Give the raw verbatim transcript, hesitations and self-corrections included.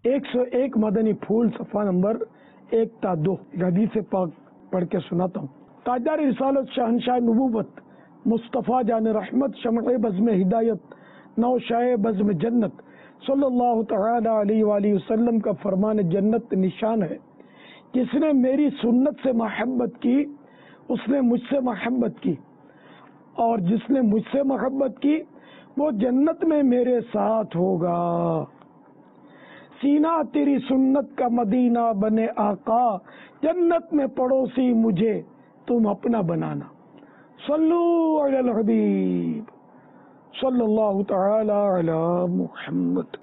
एक सौ एक मदनी फूल सफ़ा नंबर एक ता दो हदीस पाक पढ़ के सुनाता हूँ। ताजदार रिसालत शहनशाह नबूवत मुस्तफ़ा जान रहमत शमअ बज़्म हिदायत नौशाए बज़्म जन्नत सल्लल्लाहु तआला अलैहि वसल्लम का फरमान जन्नत निशान है, जिसने मेरी सुन्नत से मोहब्बत की उसने मुझसे मोहब्बत की, और जिसने मुझसे मोहब्बत की वो जन्नत में मेरे साथ होगा। सीना तेरी सुन्नत का मदीना बने आका, जन्नत में पड़ोसी मुझे तुम अपना बनाना। सल्लू अलल हबीब सल्लल्लाहु तआला अला मुहम्मद।